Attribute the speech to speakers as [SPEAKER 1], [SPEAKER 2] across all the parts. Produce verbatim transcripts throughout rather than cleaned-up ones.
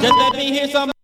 [SPEAKER 1] Just let me hear some.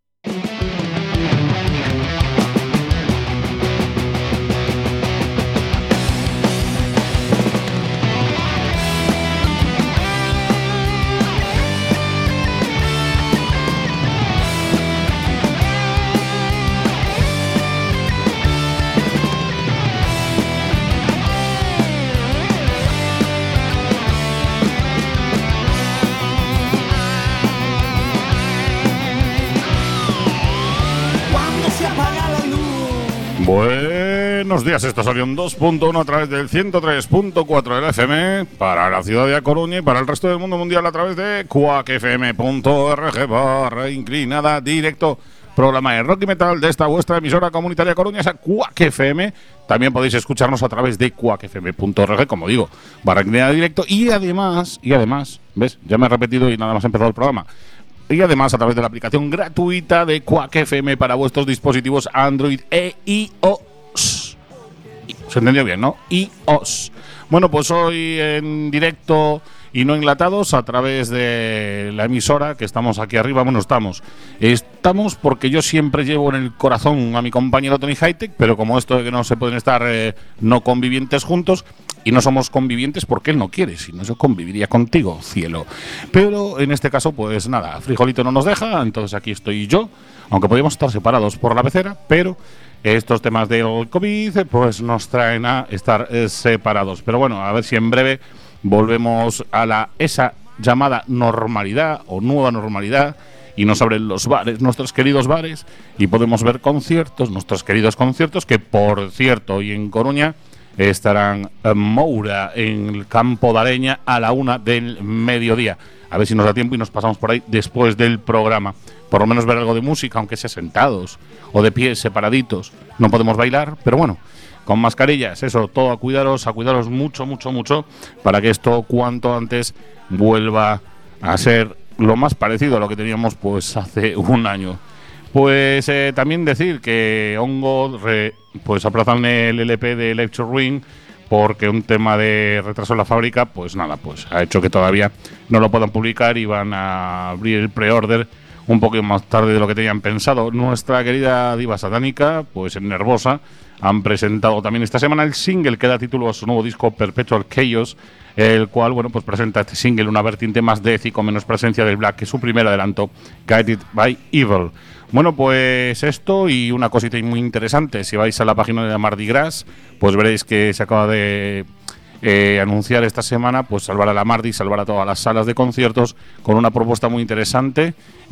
[SPEAKER 2] Buenos días, esto salió en dos punto uno a través del ciento tres punto cuatro de la F M para la ciudad de A Coruña y para el resto del mundo mundial a través de cuac f m punto org barra inclinada directo. Programa de rock y metal de esta vuestra emisora comunitaria coruñesa Cuac F M. También podéis escucharnos a través de cuac f m punto org, como digo, barra inclinada directo. Y además, y además, ¿ves? Ya me he repetido y nada más ha empezado el programa. Y además a través de la aplicación gratuita de Cuac F M para vuestros dispositivos Android e iOS. ¿Se entendió bien, no? iOS. Bueno, pues hoy en directo y no enlatados a través de la emisora, que estamos aquí arriba. Bueno, estamos. Estamos porque yo siempre llevo en el corazón a mi compañero Tony Hightech, pero como esto de que no se pueden estar eh, no convivientes juntos, y no somos convivientes porque él no quiere, si no yo conviviría contigo, cielo. Pero en este caso, pues nada, Frijolito no nos deja, entonces aquí estoy yo, aunque podríamos estar separados por la pecera, pero estos temas del COVID pues nos traen a estar eh, separados. Pero bueno, a ver si en breve volvemos a la esa llamada normalidad o nueva normalidad y nos abren los bares, nuestros queridos bares, y podemos ver conciertos, nuestros queridos conciertos, que por cierto, hoy en Coruña estarán en Moura, en el Campo de Areña, a la una del mediodía. A ver si nos da tiempo y nos pasamos por ahí después del programa. Por lo menos ver algo de música, aunque sea sentados o de pie, separaditos. No podemos bailar, pero bueno, con mascarillas, eso, todo a cuidaros, a cuidaros mucho, mucho, mucho, para que esto cuanto antes vuelva a ser lo más parecido a lo que teníamos pues hace un año. Pues eh, también decir que Hongo re, pues aplazan el L P de Lecture Ring porque un tema de retraso en la fábrica, pues nada, pues ha hecho que todavía no lo puedan publicar y van a abrir el pre-order un poquito más tarde de lo que tenían pensado. Nuestra querida diva satánica, pues en Nervosa, han presentado también esta semana el single que da título a su nuevo disco Perpetual Chaos, el cual, bueno, pues presenta este single una vertiente más death y con menos presencia del black que su primer adelanto, Guided by Evil. Bueno, pues esto y una cosita muy interesante. Si vais a la página de Mardi Gras, pues veréis que se acaba de eh, anunciar esta semana, pues salvar a la Mardi, salvar a todas las salas de conciertos, con una propuesta muy interesante.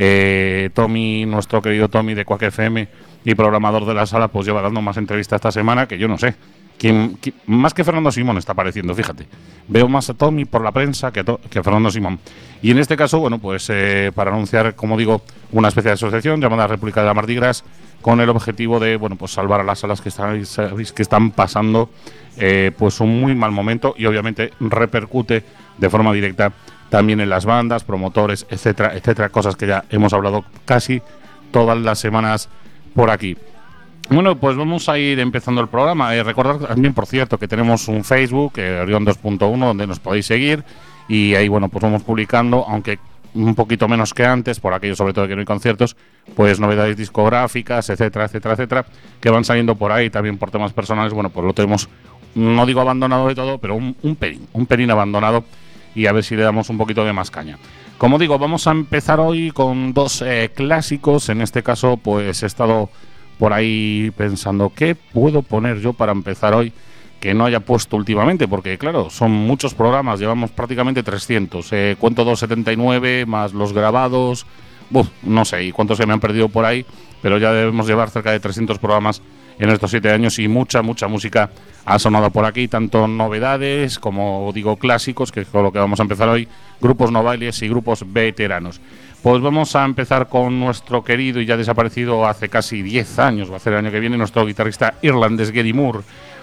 [SPEAKER 2] Eh, Tommy, nuestro querido Tommy de Cuac F M y programador de la sala, pues lleva dando más entrevistas esta semana que yo no sé. ¿Quién, quién, más que Fernando Simón está apareciendo, fíjate. Veo más a Tommy por la prensa que, to, que a Fernando Simón. Y en este caso, bueno, pues eh, para anunciar, como digo, una especie de asociación llamada República de la Mardi Gras, con el objetivo de, bueno, pues salvar a las salas que están, que están pasando eh, pues un muy mal momento, y obviamente repercute de forma directa también en las bandas, promotores, etcétera, etcétera, cosas que ya hemos hablado casi todas las semanas por aquí. Bueno, pues vamos a ir empezando el programa. Eh, recordad también, por cierto, que tenemos un Facebook, eh, Orión dos punto uno, donde nos podéis seguir, y ahí, bueno, pues vamos publicando, aunque un poquito menos que antes, por aquello sobre todo que no hay conciertos, pues novedades discográficas, etcétera, etcétera, etcétera, que van saliendo por ahí, también por temas personales. Bueno, pues lo tenemos, no digo abandonado de todo, pero un, un pelín, un pelín abandonado, y a ver si le damos un poquito de más caña. Como digo, vamos a empezar hoy con dos eh, clásicos. En este caso, pues he estado por ahí pensando qué puedo poner yo para empezar hoy que no haya puesto últimamente, porque claro, son muchos programas, llevamos prácticamente trescientos, eh, cuento doscientos setenta y nueve más los grabados, uf, no sé, y cuántos se me han perdido por ahí, pero ya debemos llevar cerca de trescientos programas en estos siete años, y mucha, mucha música ha sonado por aquí, tanto novedades como, digo, clásicos, que es con lo que vamos a empezar hoy, grupos novables y grupos veteranos. Pues vamos a empezar con nuestro querido y ya desaparecido hace casi diez años, va a ser el año que viene, nuestro guitarrista irlandés Gary Moore.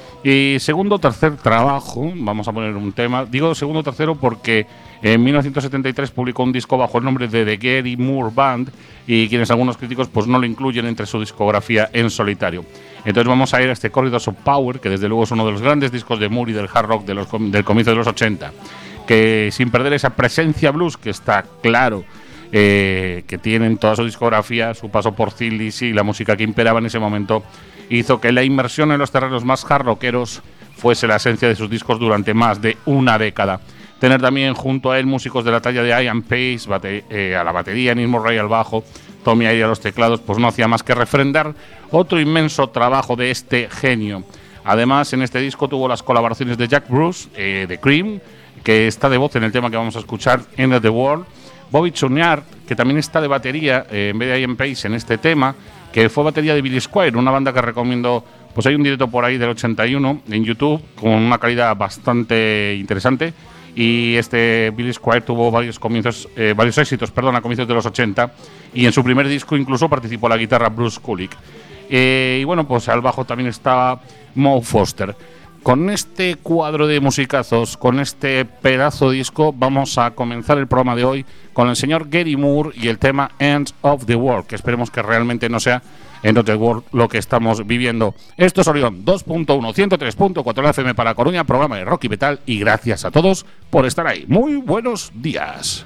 [SPEAKER 2] Y segundo o tercer trabajo, vamos a poner un tema, digo segundo o tercero porque en mil novecientos setenta y tres publicó un disco bajo el nombre de The Gary Moore Band, y quienes algunos críticos pues no lo incluyen entre su discografía en solitario. Entonces vamos a ir a este Corridors of Power, que desde luego es uno de los grandes discos de Moore y del hard rock de los, del comienzo de los ochenta, que sin perder esa presencia blues, que está claro eh, que tienen toda su discografía, su paso por Thin Lizzy y la música que imperaba en ese momento, hizo que la inmersión en los terrenos más hard rockeros fuese la esencia de sus discos durante más de una década. Tener también junto a él músicos de la talla de Ian Pace, bate, eh, a la batería, Neil Murray al bajo, Tommy Irie a los teclados, pues no hacía más que refrendar otro inmenso trabajo de este genio. Además, en este disco tuvo las colaboraciones de Jack Bruce, eh, de Cream, que está de voz en el tema que vamos a escuchar, End of the World, Bobby Chouinard, que también está de batería, eh, en vez de Ian Pace, en este tema, que fue batería de Billy Squier, una banda que recomiendo. Pues hay un directo por ahí del ochenta y uno en YouTube con una calidad bastante interesante, y este Billy Squier tuvo varios comienzos, eh, varios éxitos, perdón, a comienzos de los ochenta, y en su primer disco incluso participó la guitarra Bruce Kulick. Eh, y bueno, pues al bajo también estaba Mo Foster. Con este cuadro de musicazos, con este pedazo de disco, vamos a comenzar el programa de hoy con el señor Gary Moore y el tema Ends of the World, que esperemos que realmente no sea End of the World lo que estamos viviendo. Esto es Orión dos punto uno, ciento tres punto cuatro F M para Coruña, programa de rock y metal, y gracias a todos por estar ahí. Muy buenos días.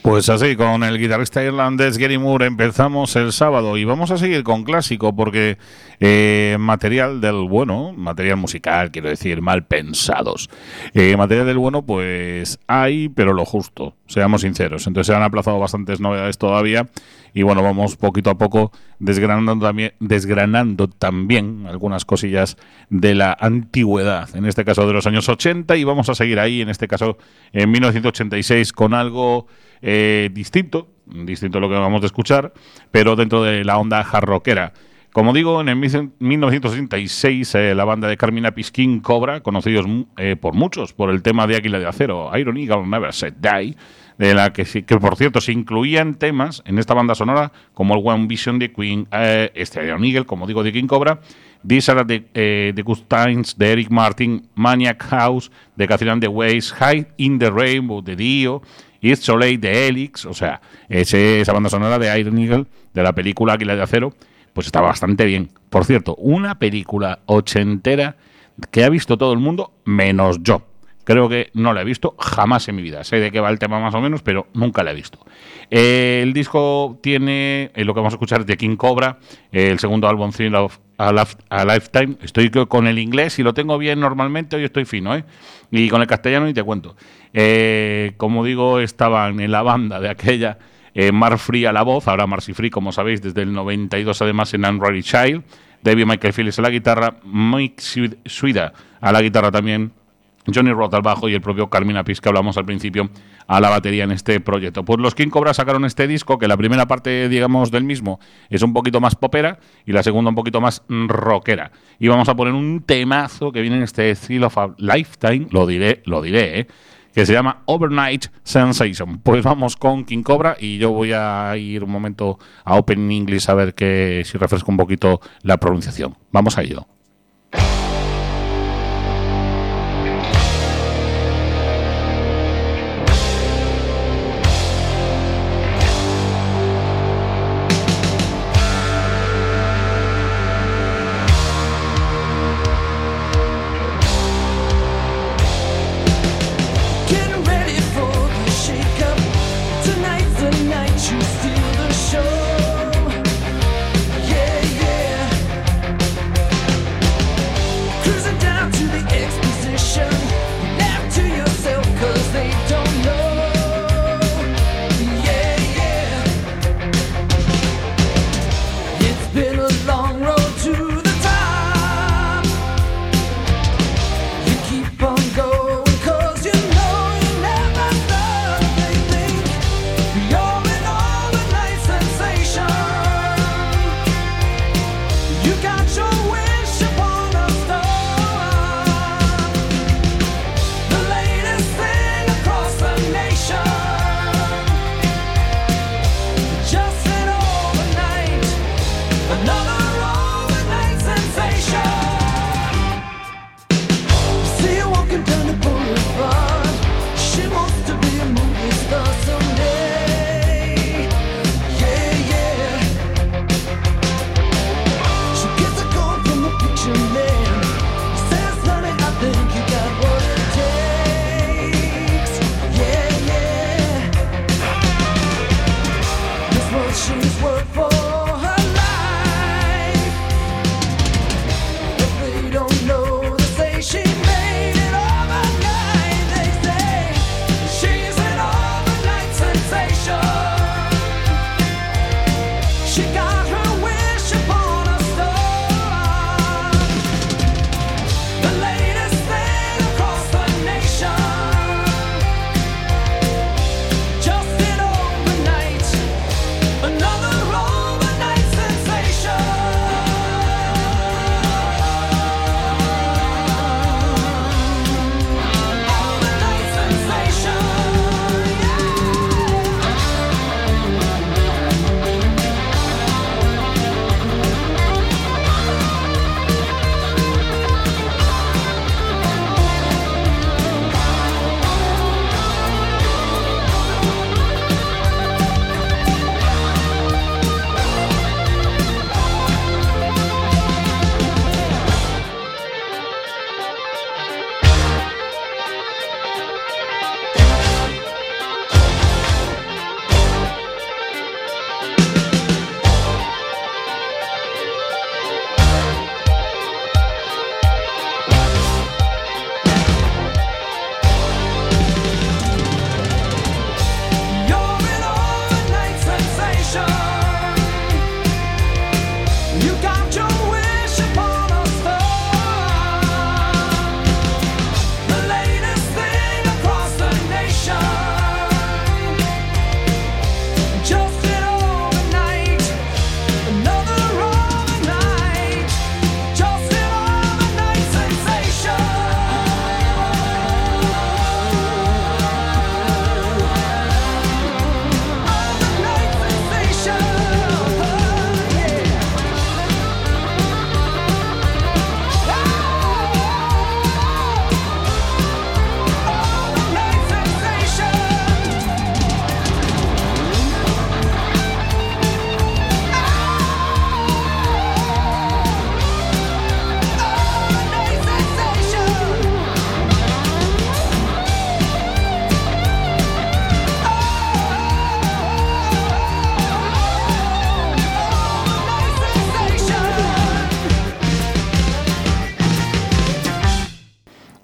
[SPEAKER 2] Pues así, con el guitarrista irlandés Gary Moore empezamos el sábado y vamos a seguir con clásico porque eh, material del bueno, material musical, quiero decir, mal pensados. Eh, material del bueno, pues hay, pero lo justo, seamos sinceros. Entonces se han aplazado bastantes novedades todavía y bueno, vamos poquito a poco desgranando también, desgranando también algunas cosillas de la antigüedad, en este caso de los años ochenta, y vamos a seguir ahí, en este caso en mil novecientos ochenta y seis, con algo eh, distinto, distinto a lo que vamos a escuchar, pero dentro de la onda hard rockera. Como digo, en el mil novecientos ochenta y seis eh, la banda de Carmine Appice, King Cobra, conocidos eh, por muchos por el tema de Águila de Acero, Iron Eagle Never Said Die, de la que, que por cierto se incluían temas en esta banda sonora como el One Vision de Queen, eh, este Iron Eagle, como digo, de King Cobra, These Are the, eh, the Good Times de Eric Martin, Maniac House de Catherine the Ways, Hide in the Rainbow de Dio, It's So Late de Helix, o sea, ese, esa banda sonora de Iron Eagle de la película Águila de Acero, pues está bastante bien. Por cierto, una película ochentera que ha visto todo el mundo menos yo. Creo que no la he visto jamás en mi vida. Sé de qué va el tema más o menos, pero nunca la he visto. Eh, el disco tiene, eh, lo que vamos a escuchar es de King Cobra, eh, el segundo álbum, Thrill of a, Lif- a Lifetime. Estoy con el inglés y lo tengo bien normalmente, hoy estoy fino, ¿eh? Y con el castellano ni te cuento. Eh, como digo, estaban en la banda de aquella eh, Mark Free a la voz, ahora Marcy Free, como sabéis, desde el noventa y dos además en Unruly Child, David Michael Phillips a la guitarra, Mike Suida a la guitarra también, Johnny Roth al bajo y el propio Carmine Appice, que hablamos al principio, a la batería en este proyecto. Pues los King Cobra sacaron este disco, que la primera parte, digamos, del mismo es un poquito más popera y la segunda un poquito más rockera. Y vamos a poner un temazo que viene en este Thrill of a Lifetime, lo diré, lo diré, ¿eh? que se llama Overnight Sensation. Pues vamos con King Cobra y yo voy a ir un momento a Open English a ver que si refresco un poquito la pronunciación. Vamos a ello.
[SPEAKER 1] They don't know, they say she made it overnight.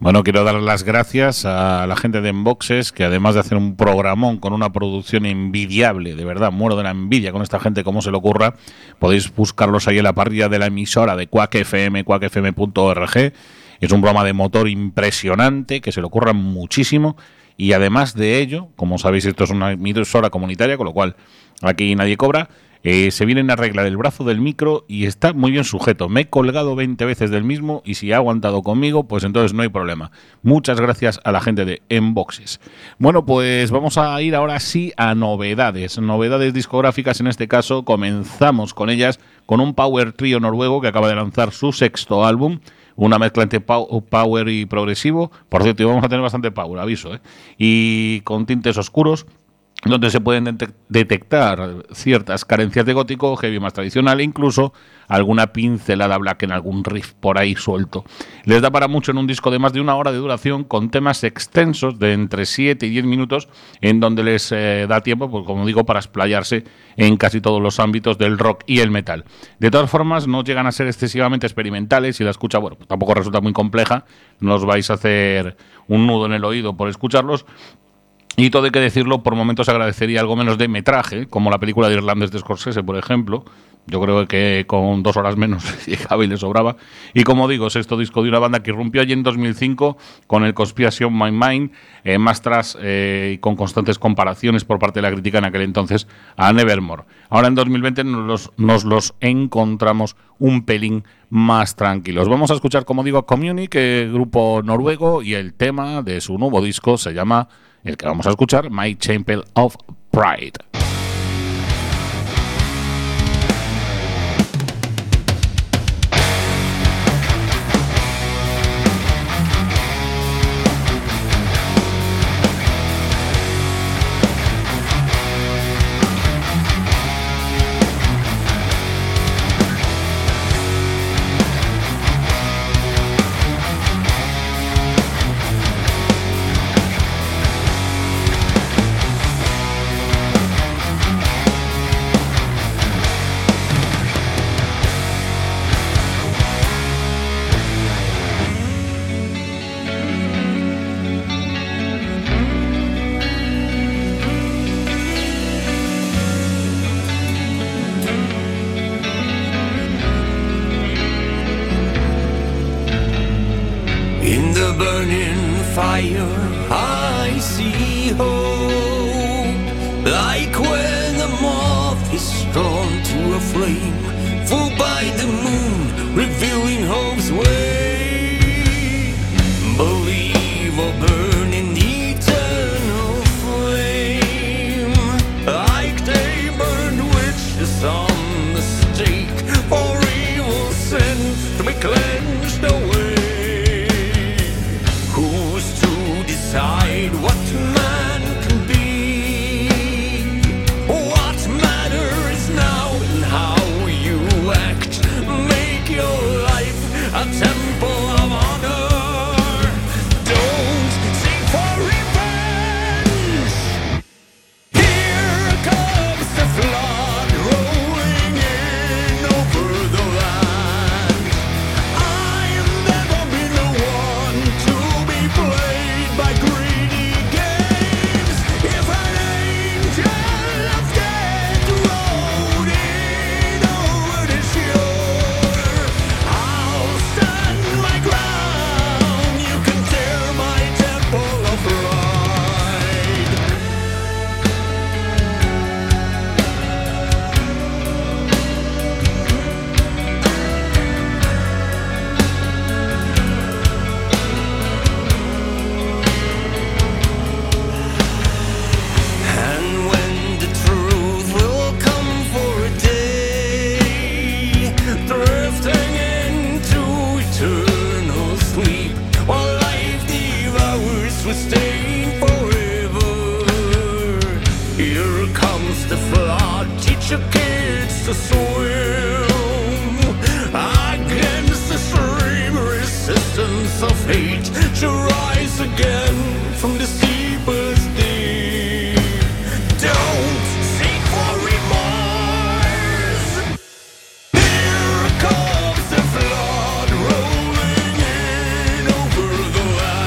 [SPEAKER 2] Bueno, quiero dar las gracias a la gente de Enboxes, que además de hacer un programón con una producción envidiable, de verdad, muero de la envidia con esta gente, cómo se le ocurra, podéis buscarlos ahí en la parrilla de la emisora de Quack F M, quack f m punto org. Es un programa de motor impresionante, que se le ocurra muchísimo, y además de ello, como sabéis, esto es una emisora comunitaria, con lo cual aquí nadie cobra. Eh, se viene en la regla del brazo del micro y está muy bien sujeto. Me he colgado veinte veces del mismo y si ha aguantado conmigo, pues entonces no hay problema. Muchas gracias a la gente de Enboxes. Bueno, pues vamos a ir ahora sí a novedades. Novedades discográficas, en este caso comenzamos con ellas con un power trío noruego que acaba de lanzar su sexto álbum. Una mezcla entre power y progresivo. Por cierto, vamos a tener bastante power, aviso, ¿eh? Y con tintes oscuros, donde se pueden detectar ciertas carencias de gótico, heavy más tradicional e incluso alguna pincelada black en algún riff por ahí suelto. Les da para mucho en un disco de más de una hora de duración, con temas extensos de entre siete y diez minutos, en donde les eh, da tiempo, pues como digo, para explayarse en casi todos los ámbitos del rock y el metal. De todas formas, no llegan a ser excesivamente experimentales y la escucha, bueno, pues tampoco resulta muy compleja, no os vais a hacer un nudo en el oído por escucharlos. Y todo hay que decirlo, por momentos agradecería algo menos de metraje, como la película de Irlandés de Scorsese, por ejemplo. Yo creo que con dos horas menos llegaba y le sobraba. Y como digo, sexto disco de una banda que irrumpió allí en dos mil cinco con el Conspiration My Mind, eh, más tras eh, y con constantes comparaciones por parte de la crítica en aquel entonces a Nevermore. Ahora en dos mil veinte nos los, nos los encontramos un pelín más tranquilos. Vamos a escuchar, como digo, a Communic, grupo noruego, y el tema de su nuevo disco se llama, el que vamos a escuchar, My Temple of Pride.
[SPEAKER 1] Here comes the flood rolling in over the land.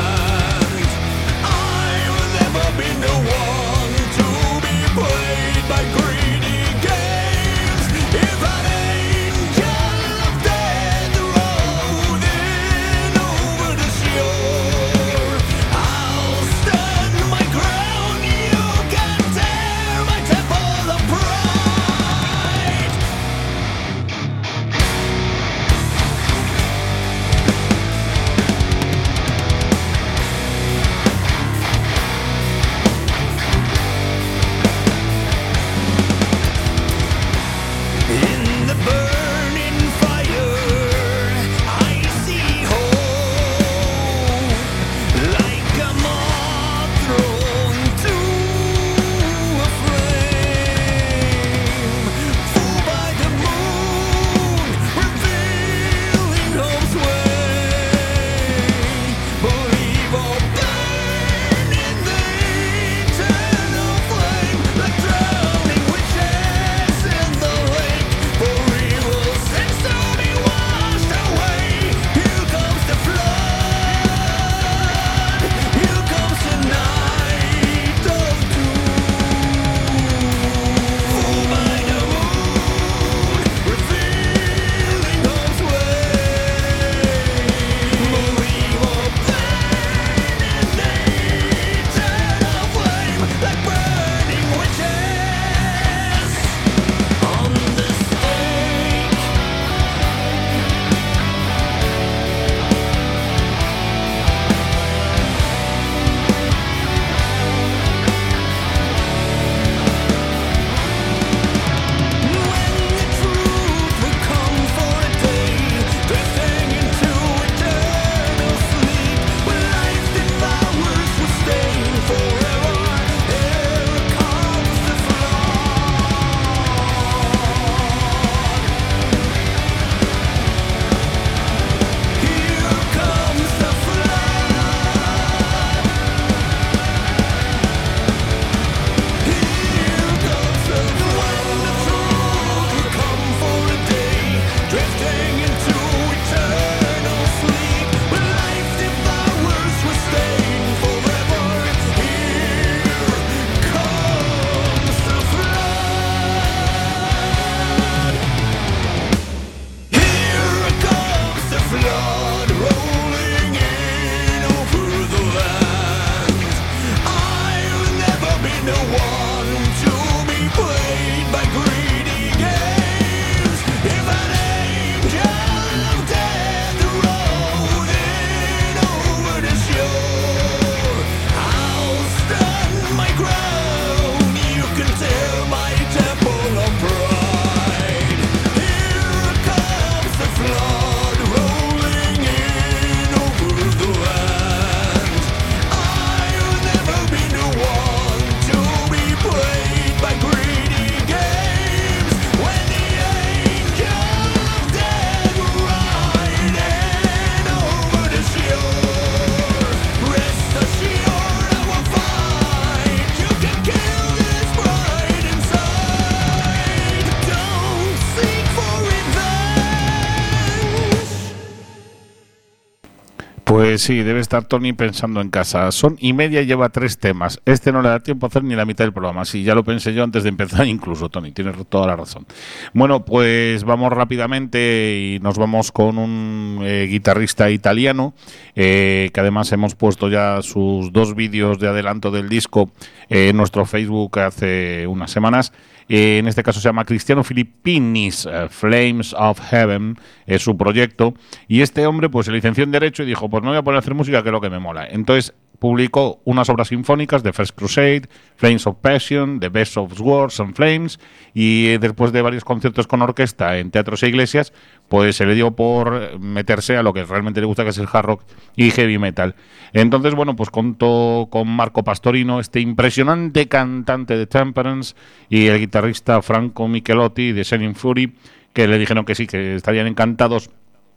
[SPEAKER 2] Pues sí, debe estar Tony pensando en casa. Son y media y lleva tres temas. Este no le da tiempo a hacer ni la mitad del programa. Sí, ya lo pensé yo antes de empezar incluso, Tony. Tienes toda la razón. Bueno, pues vamos rápidamente y nos vamos con un eh, guitarrista italiano eh, que además hemos puesto ya sus dos vídeos de adelanto del disco eh, en nuestro Facebook hace unas semanas. Eh, en este caso se llama Cristiano Filippinis, uh, Flames of Heaven, es su proyecto. Y este hombre pues se licenció en Derecho y dijo, pues me voy a poner a hacer música, que es lo que me mola. Entonces publicó unas obras sinfónicas, The First Crusade, Flames of Passion, The Best of Swords and Flames, y eh, después de varios conciertos con orquesta en teatros e iglesias, pues se le dio por meterse a lo que realmente le gusta, que es el hard rock y heavy metal. Entonces, bueno, pues contó con Marco Pastorino, este impresionante cantante de Temperance, y el guitarrista Franco Michelotti de Shining Fury, que le dijeron que sí, que estarían encantados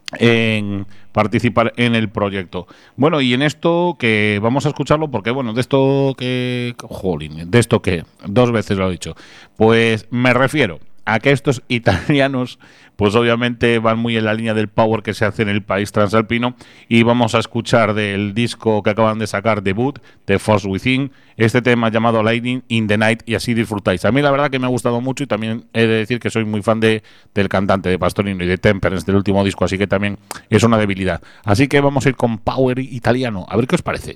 [SPEAKER 2] en participar en el proyecto. Bueno, y en esto que vamos a escucharlo, porque bueno, de esto que... Jolín, de esto que... Dos veces lo he dicho. Pues me refiero a que estos italianos, pues obviamente van muy en la línea del power que se hace en el país transalpino, y vamos a escuchar del disco que acaban de sacar, debut, The Force Within, este tema llamado Lightning in the Night, y así disfrutáis. A mí la verdad que me ha gustado mucho, y también he de decir que soy muy fan de, del cantante, de Pastorino, y de Temperance, del último disco, así que también es una debilidad. Así que vamos a ir con power italiano, a ver qué os parece.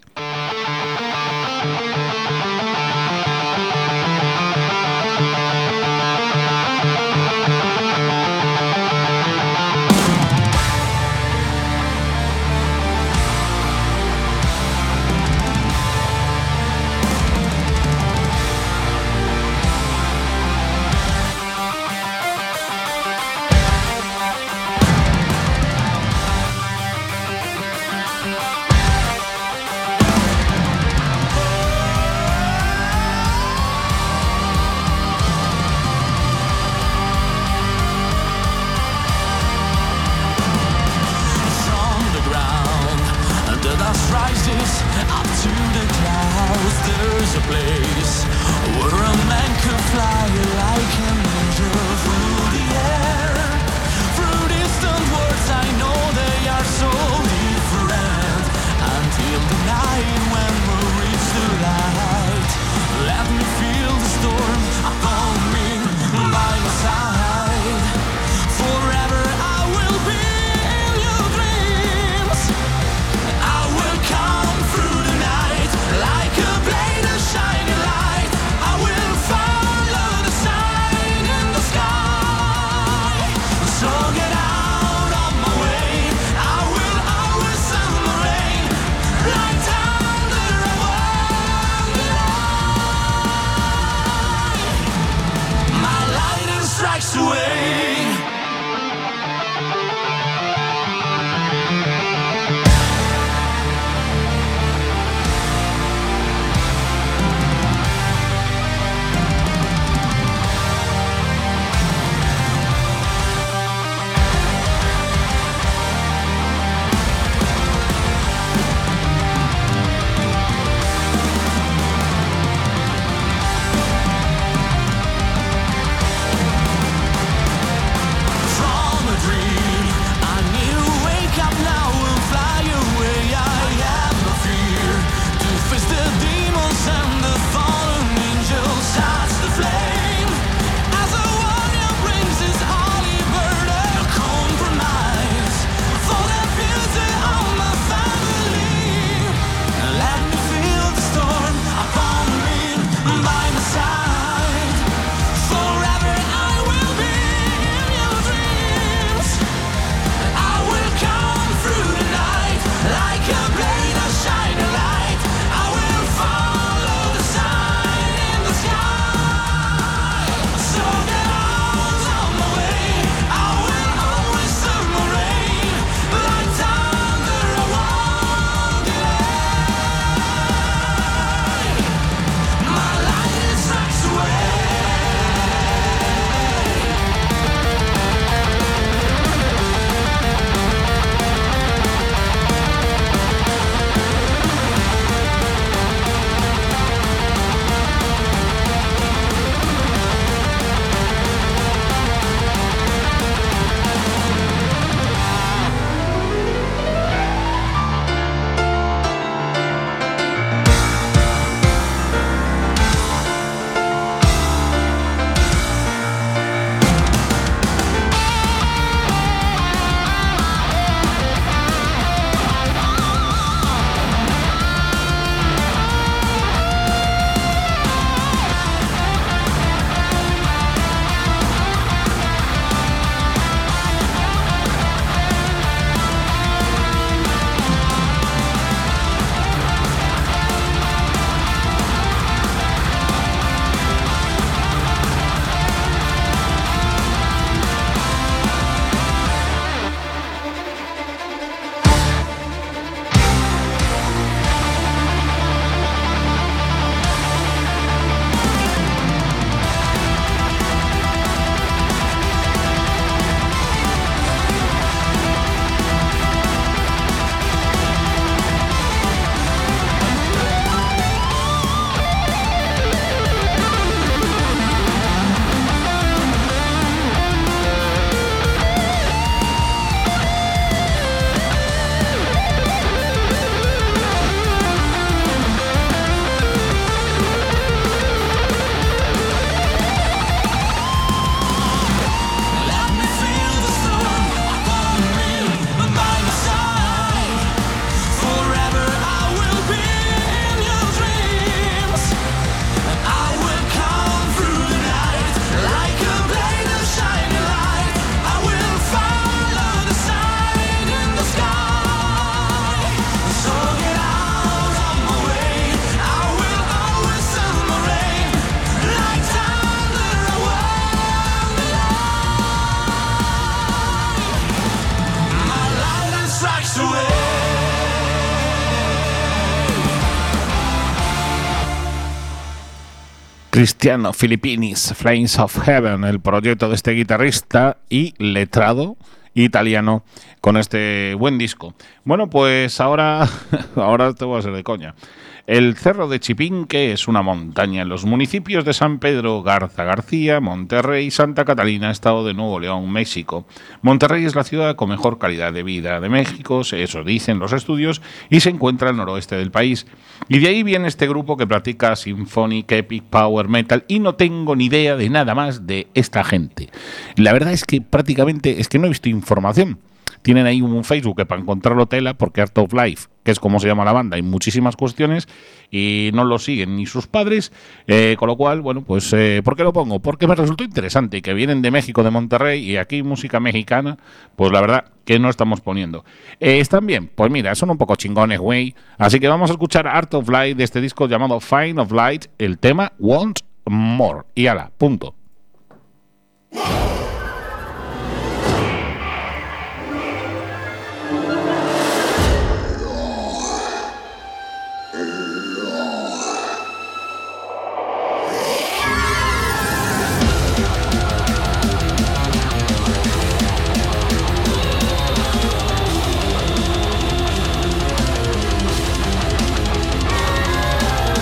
[SPEAKER 1] Shining light.
[SPEAKER 2] Cristiano Filippinis, Flames of Heaven, el proyecto de este guitarrista y letrado italiano con este buen disco. Bueno, pues ahora, ahora te voy a hacer de coña. El Cerro de Chipinque es una montaña en los municipios de San Pedro Garza García, Monterrey y Santa Catalina, estado de Nuevo León, México. Monterrey es la ciudad con mejor calidad de vida de México, eso dicen los estudios, y se encuentra al noroeste del país. Y de ahí viene este grupo que practica Symphonic Epic Power Metal y no tengo ni idea de nada más de esta gente. La verdad es que prácticamente es que no he visto información. Tienen ahí un Facebook que para encontrarlo tela, porque Art of Life, que es como se llama la banda, hay muchísimas cuestiones y no lo siguen ni sus padres, eh, con lo cual, bueno, pues eh, ¿por qué lo pongo? Porque me resultó interesante que vienen de México, de Monterrey, y aquí música mexicana, pues la verdad que no estamos poniendo. Eh, ¿Están bien? Pues mira, son un poco chingones, güey. Así que vamos a escuchar Art of Life de este disco llamado Fine of Light, el tema Want More. Y ala, punto.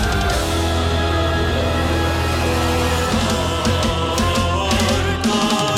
[SPEAKER 1] God.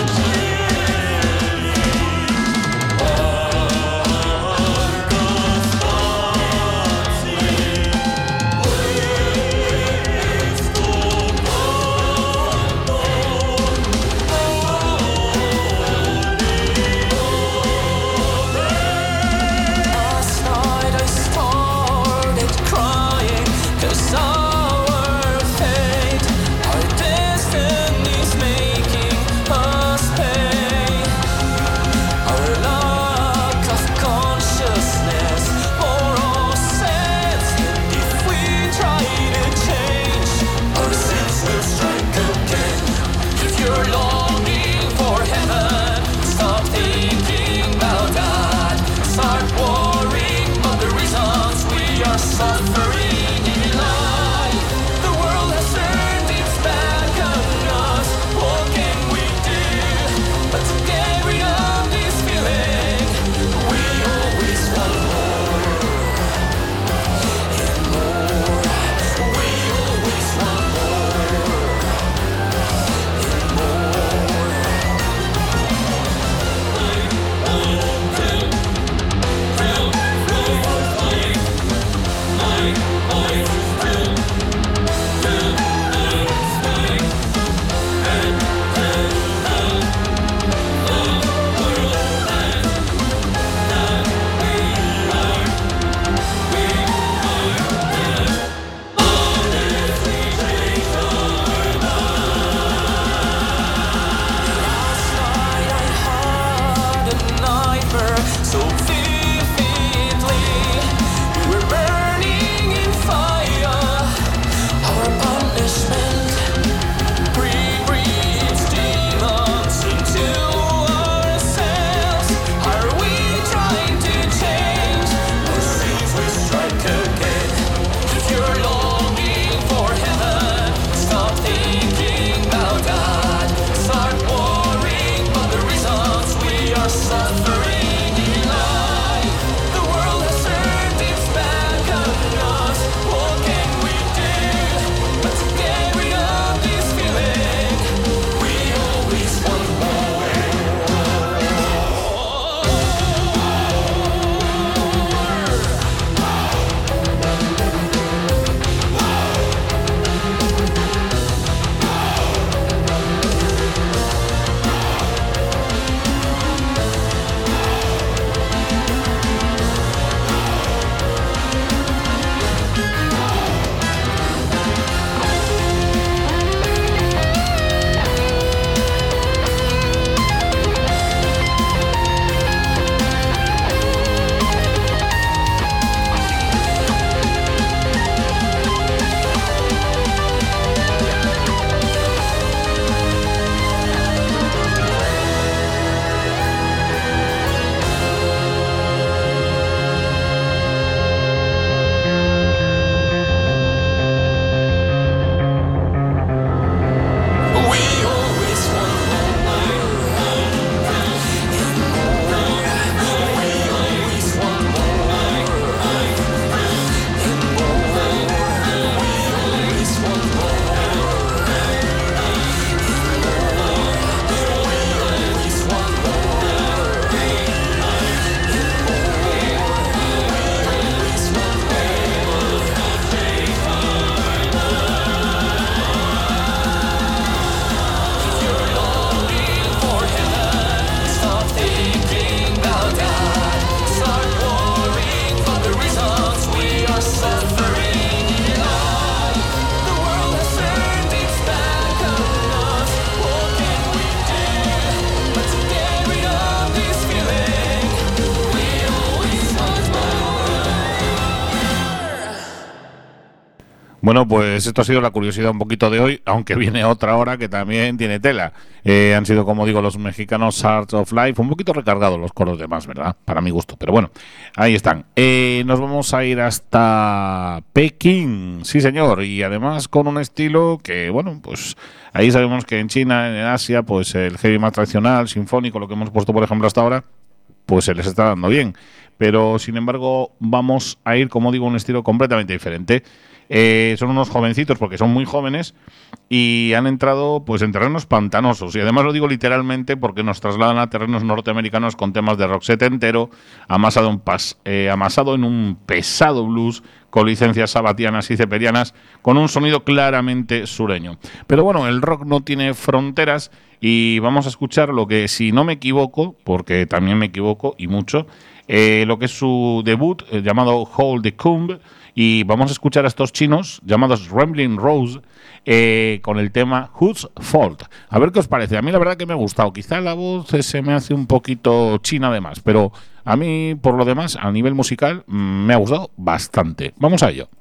[SPEAKER 2] Bueno, pues esto ha sido la curiosidad un poquito de hoy, aunque viene otra hora que también tiene tela. Eh, han sido, como digo, los mexicanos Arts of Life, un poquito recargados los coros de más, ¿verdad? Para mi gusto, pero bueno, ahí están. Eh, nos vamos a ir hasta Pekín, sí señor, y además con un estilo que, bueno, pues ahí sabemos que en China, en Asia, pues el heavy más tradicional, sinfónico, lo que hemos puesto por ejemplo hasta ahora, pues se les está dando bien. Pero, sin embargo, vamos a ir, como digo, a un estilo completamente diferente. Eh, son unos jovencitos porque son muy jóvenes y han entrado pues en terrenos pantanosos, y además lo digo literalmente porque nos trasladan a terrenos norteamericanos con temas de rock setentero amasado en, pas, eh, amasado en un pesado blues con licencias sabatianas y ceperianas, con un sonido claramente sureño. Pero bueno, el rock no tiene fronteras y vamos a escuchar lo que, si no me equivoco, porque también me equivoco y mucho, eh, lo que es su debut eh, llamado Hold the Comb. Y vamos a escuchar a estos chinos llamados Rambling Rose eh, con el tema Whose Fault. A ver qué os parece. A mí la verdad que me ha gustado. Quizá la voz se me hace un poquito china además, pero a mí por lo demás, a nivel musical, me ha gustado bastante. Vamos a ello.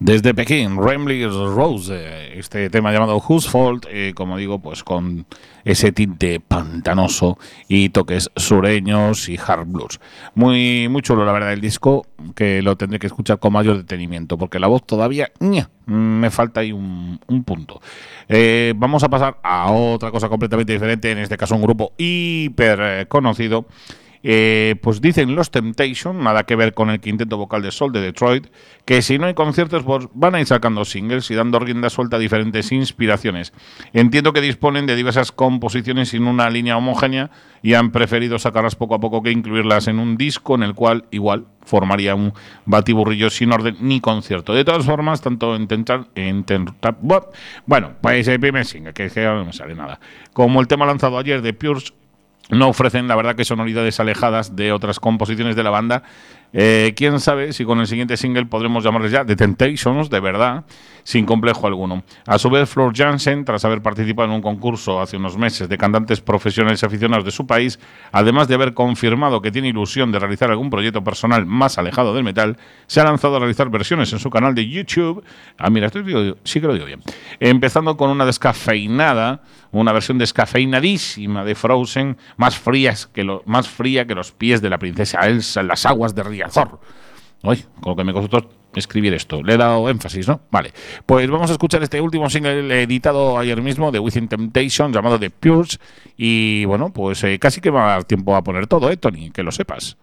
[SPEAKER 2] Desde Pekín, Ramblers Rose, este tema llamado Whose Fault, eh, como digo, pues con ese tinte pantanoso y toques sureños y hard blues. Muy, muy chulo, la verdad, el disco, que lo tendré que escuchar con mayor detenimiento, porque la voz todavía ¡nia! Me falta ahí un, un punto. Eh, vamos a pasar a otra cosa completamente diferente, en este caso un grupo hiper eh, conocido. Eh, pues dicen los Temptation, nada que ver con el quinteto vocal de Soul de Detroit, que si no hay conciertos pues van a ir sacando singles y dando rienda suelta a diferentes inspiraciones. Entiendo que disponen de diversas composiciones sin una línea homogénea y han preferido sacarlas poco a poco que incluirlas en un disco en el cual igual formaría un batiburrillo sin orden ni concierto. De todas formas, tanto intentar, intentar bueno, pues el primer single, que, que no me sale nada, como el tema lanzado ayer de Pure, no ofrecen, la verdad, que sonoridades alejadas de otras composiciones de la banda. Eh, quién sabe si con el siguiente single podremos llamarles ya The Temptations, de verdad, sin complejo alguno. A su vez, Floor Jansen, tras haber participado en un concurso hace unos meses de cantantes profesionales y aficionados de su país, además de haber confirmado que tiene ilusión de realizar algún proyecto personal más alejado del metal, se ha lanzado a realizar versiones en su canal de YouTube. Ah, mira, esto digo, sí que lo digo bien. Empezando con una descafeinada, una versión descafeinadísima de Frozen, más, frías que lo, más fría que los pies de la princesa Elsa en las aguas de Riazor. Uy, con lo que me costó escribir esto. Le he dado énfasis, ¿no? Vale. Pues vamos a escuchar este último single editado ayer mismo de Within Temptation, llamado The Purge. Y bueno, pues eh, casi que me va a dar tiempo a poner todo, ¿eh, Tony? Que lo sepas.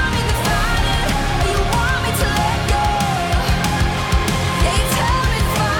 [SPEAKER 1] They tell me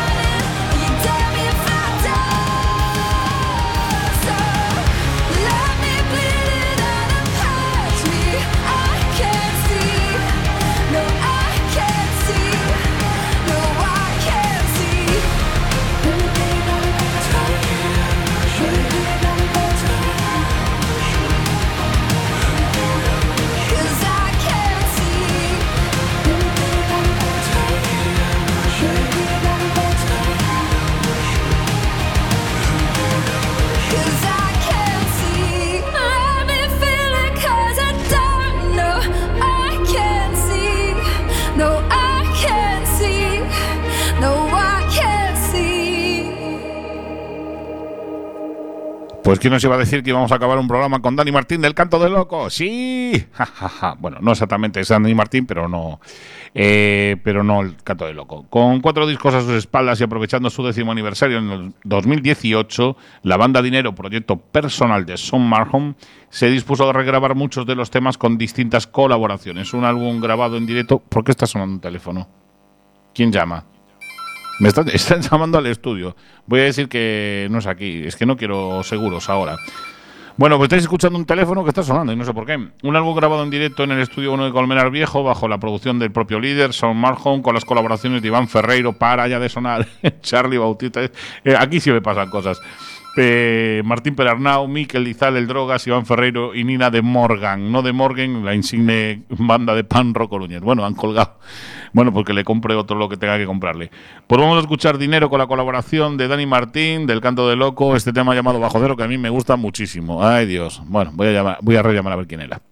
[SPEAKER 2] Pues quién nos iba a decir que íbamos a acabar un programa con Dani Martín del Canto del Loco. Sí, ja, ja, ja. Bueno, no exactamente es Dani Martín, pero no, eh, pero no el Canto del Loco. Con cuatro discos a sus espaldas y aprovechando su décimo aniversario en el dos mil dieciocho, la banda Dinero, proyecto personal de Sean Markham, se dispuso a regrabar muchos de los temas con distintas colaboraciones. Un álbum grabado en directo. ¿Por qué está sonando un teléfono? ¿Quién llama? Me están, están llamando al estudio. Voy a decir que no es aquí. Es que no quiero seguros ahora. Bueno, pues estáis escuchando un teléfono que está sonando y no sé por qué. Un álbum grabado en directo en el estudio uno de Colmenar Viejo bajo la producción del propio líder, Sean Markham, con las colaboraciones de Iván Ferreiro, para ya de sonar, Charlie Bautista. Eh, aquí sí me pasan cosas. Eh, Martín Perarnau, Miquel Lizal, El Drogas, Iván Ferreiro y Nina de Morgan. No de Morgan, la insigne banda de pan rock coruñés. Bueno, han colgado. Bueno, porque le compre otro lo que tenga que comprarle. Pues vamos a escuchar Dinero con la colaboración de Dani Martín, del Canto del Loco, este tema llamado Bajo Cero, que a mí me gusta muchísimo. Ay, Dios. Bueno, voy a llamar, voy a rellamar a ver quién era.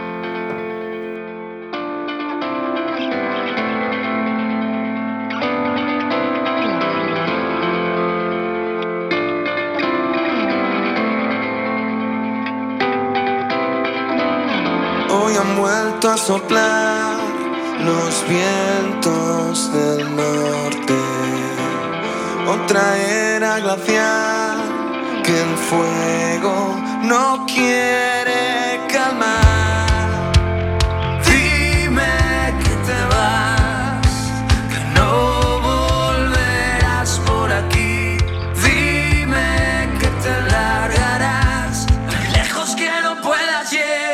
[SPEAKER 1] Hoy han vuelto a soplar los vientos del norte, otra era glacial que el fuego no quiere calmar. Dime que te vas, que no volverás por aquí. Dime que te largarás tan lejos que no puedas llegar.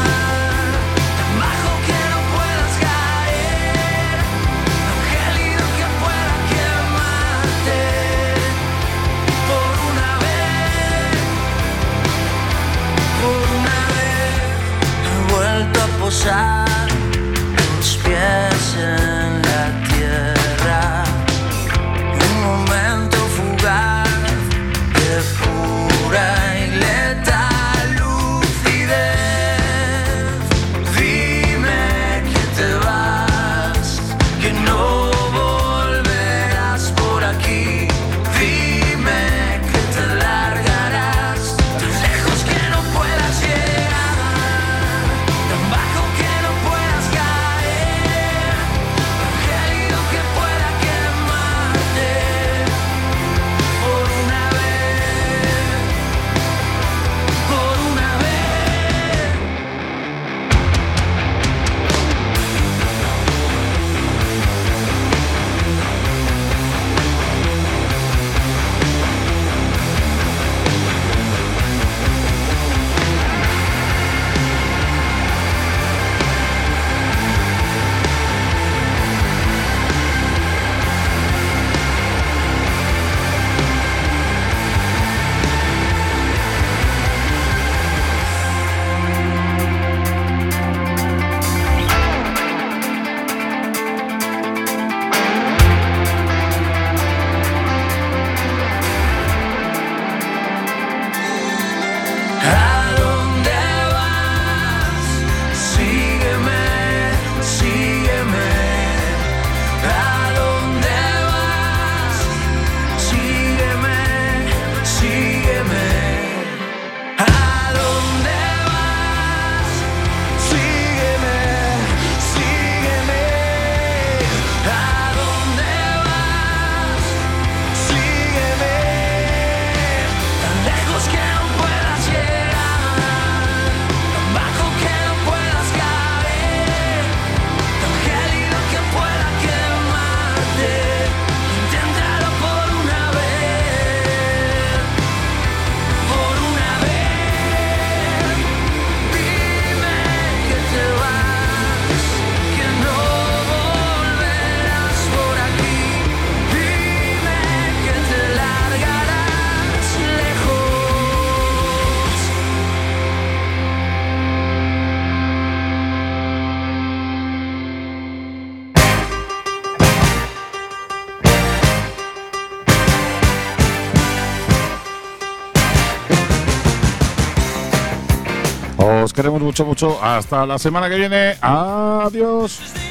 [SPEAKER 1] Posar tus pies en la tierra, un momento fugaz de pura y letal lucidez. Dime que te vas, que no volverás por aquí. Dime que te largarás tan lejos que no puedas llegar.
[SPEAKER 2] Os queremos mucho, mucho. Hasta la semana que viene. Adiós.